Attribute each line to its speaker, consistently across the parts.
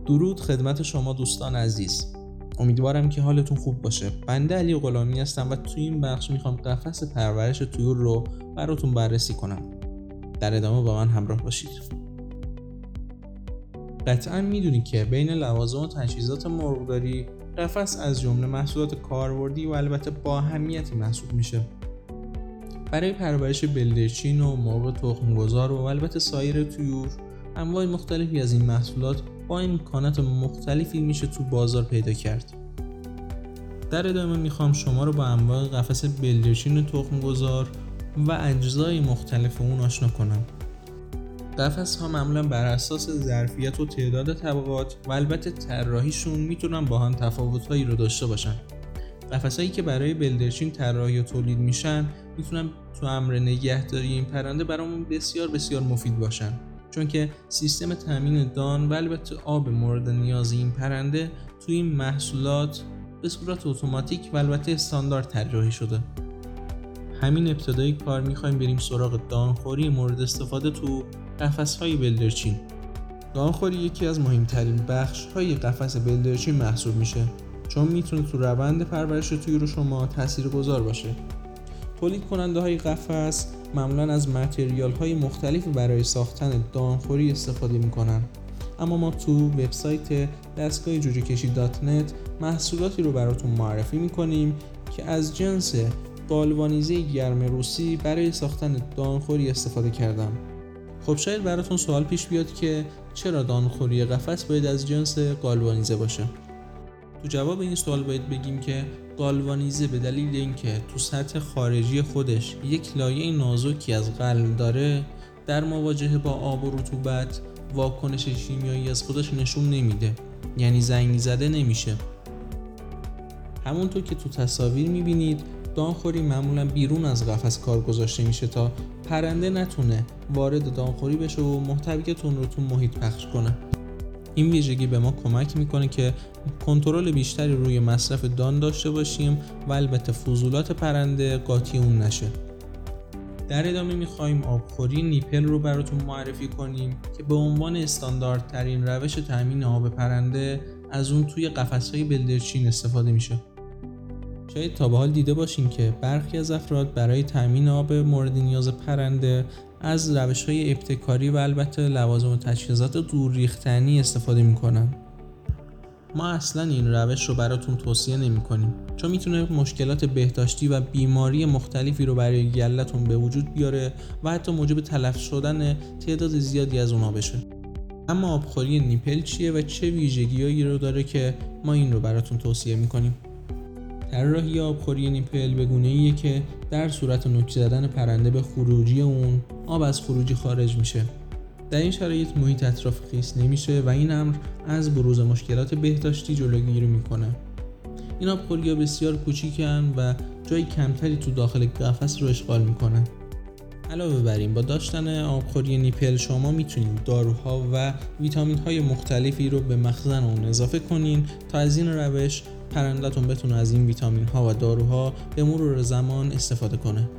Speaker 1: درود خدمت شما دوستان عزیز. امیدوارم که حالتون خوب باشه. بنده علی غلامی هستم و توی این بخش میخوام قفس پرورش طیور رو براتون بررسی کنم. در ادامه با من همراه باشید. قطعا میدونید که بین لوازم و تجهیزات مرغداری قفس از جمله محصولات کاربردی و البته با اهمیتی محسوب میشه. برای پرورش بلدرچین و مرغ تخم‌گذار و البته سایر طیور انواع مختلفی از این محصولات با امکانات مختلفی میشه تو بازار پیدا کرد. در ادامه میخوام شما رو با انواع قفس بلدرچین تخم‌گذار و اجزای مختلف اون آشنا کنم. قفس ها معمولا بر اساس ظرفیت و تعداد طبقات و البته طراحیشون میتونن با هم تفاوت‌هایی رو داشته باشن. قفسایی که برای بلدرچین طراحی و تولید میشن میتونن تو امر نگهداری این پرنده برامون بسیار بسیار مفید باشن، چون که سیستم تامین دان و البته آب مورد نیاز این پرنده توی این محصولات به صورت اتوماتیک و البته استاندارد طراحی شده. همین ابتدای کار میخوایم بریم سراغ دانخوری مورد استفاده تو قفس‌های بلدرچین. دانخوری یکی از مهمترین بخش‌های قفس بلدرچین محسوب میشه، چون میتونه تو روند پرورش طیور شما تاثیرگذار باشه. تولید کننده های قفس معمولا از متریال های مختلفی برای ساختن دانخوری استفاده میکنن، اما ما تو وبسایت دستگاه جوجه‌کشی.net محصولاتی رو براتون معرفی میکنیم که از جنس گالوانیزه گرم روسی برای ساختن دانخوری استفاده کردم. خب شاید براتون سوال پیش بیاد که چرا دانخوری قفس باید از جنس گالوانیزه باشه؟ تو جواب این سوال باید بگیم که گالوانیزه به دلیل اینکه تو سطح خارجی خودش یک لایه نازکی از قلم داره، در مواجهه با آب و رطوبت واکنش شیمیایی از خودش نشون نمیده، یعنی زنگ زده نمیشه. همونطور که تو تصاویر میبینید دانخوری معمولا بیرون از قفس کار گذاشته میشه تا پرنده نتونه وارد دانخوری بشه و محتویات اون رو تو محیط پخش کنه. این ویژگی به ما کمک میکنه که کنترل بیشتری روی مصرف دان داشته باشیم و البته فضولات پرنده قاطی اون نشه. در ادامه میخوایم آبخوری نیپل رو براتون معرفی کنیم که به عنوان استانداردترین روش تامین آب پرنده از اون توی قفس‌های بلدرچین استفاده میشه. شاید تا به حال دیده باشین که برخی از افراد برای تامین آب مورد نیاز پرنده از روش‌های ابتکاری و البته لوازم و تجهیزات دورریختنی استفاده می‌کنن. ما اصلاً این روش رو براتون توصیه نمی‌کنیم، چون میتونه مشکلات بهداشتی و بیماری مختلفی رو برای گله‌تون به وجود بیاره و حتی موجب تلف شدن تعداد زیادی از اونها بشه. اما آبخوری نیپل چیه و چه ویژگی‌هایی رو داره که ما این رو براتون توصیه می‌کنیم؟ طراحی آبخوری نیپل به گونه‌ایه که در صورت نوک زدن پرنده به خروجی اون آب از خروجی خارج میشه. در این شرایط محیط اطراف خیس نمیشه و این امر از بروز مشکلات بهداشتی جلوگیری میکنه. این آبخوری‌ها بسیار کوچیکن و جای کمتری تو داخل قفس رو اشغال میکنن. علاوه بر این با داشتن آبخوری نیپل شما میتونید داروها و ویتامین‌های مختلفی رو به مخزن اون اضافه کنین تا از این روش پرنده‌تون بتونه از این ویتامین‌ها و داروها به مرور زمان استفاده کنه.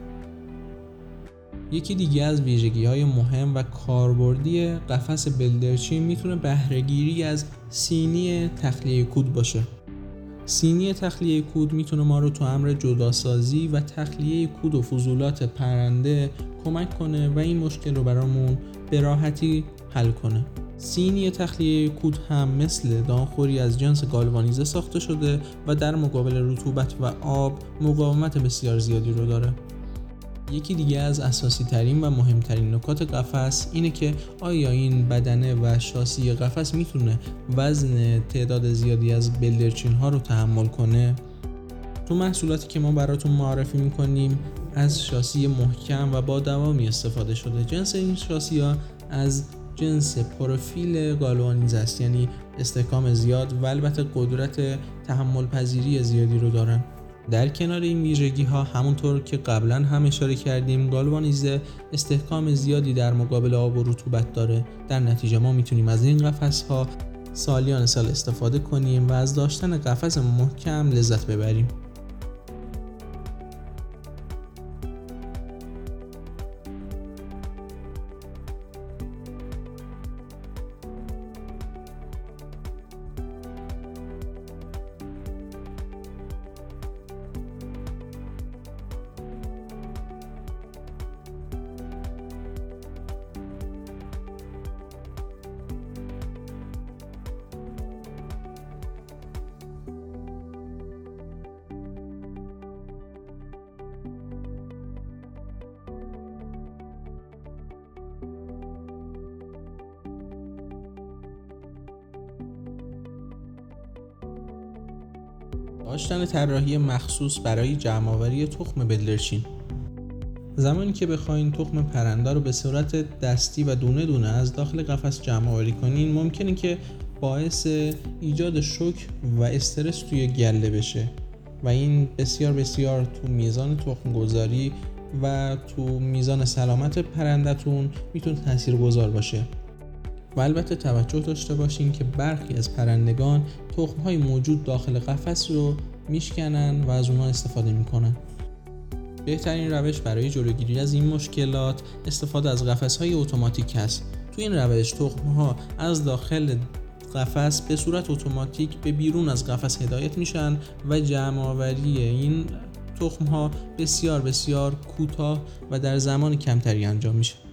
Speaker 1: یکی دیگه از ویژگی‌های مهم و کاربردی قفس بلدرچین میتونه بهره‌گیری از سینی تخلیه کود باشه. سینی تخلیه کود میتونه ما رو تو امر جداسازی و تخلیه کود و فضولات پرنده کمک کنه و این مشکل رو برامون به راحتی حل کنه. سینی تخلیه کود هم مثل دانخوری از جنس گالوانیزه ساخته شده و در مقابل رطوبت و آب مقاومت بسیار زیادی رو داره. یکی دیگه از اساسی ترین و مهمترین نکات قفس اینه که آیا این بدنه و شاسی قفس میتونه وزن تعداد زیادی از بلدرچین ها رو تحمل کنه. تو محصولاتی که ما براتون معرفی میکنیم از شاسی محکم و با دوامی استفاده شده. جنس این شاسی ها از جنس پروفیل گالوانیزه است، یعنی استحکام زیاد و البته قدرت تحمل پذیری زیادی رو دارن. در کنار این ویژگی ها همونطور که قبلا هم اشاره کردیم گالوانیزه استحکام زیادی در مقابل آب و رطوبت داره. در نتیجه ما میتونیم از این قفس ها سالیان سال استفاده کنیم و از داشتن قفس محکم لذت ببریم. داشتن طراحی مخصوص برای جمع‌آوری تخم بلدرچین. زمانی که بخواین تخم پرنده رو به صورت دستی و دونه دونه از داخل قفس جمع‌آوری کنین، ممکنه که باعث ایجاد شوک و استرس توی گله بشه و این بسیار بسیار تو میزان تخم گذاری و تو میزان سلامت پرنده‌تون میتونه تاثیرگذار باشه. و البته توجه داشته باشین که برخی از پرندگان تخم‌های موجود داخل قفس رو میشکنن و از اونها استفاده میکنن. بهترین روش برای جلوگیری از این مشکلات استفاده از قفس‌های اتوماتیک است. تو این روش تخم‌ها از داخل قفس به صورت اتوماتیک به بیرون از قفس هدایت میشن و جمع‌آوری این تخم‌ها بسیار بسیار کوتاه و در زمان کمتری انجام میشه.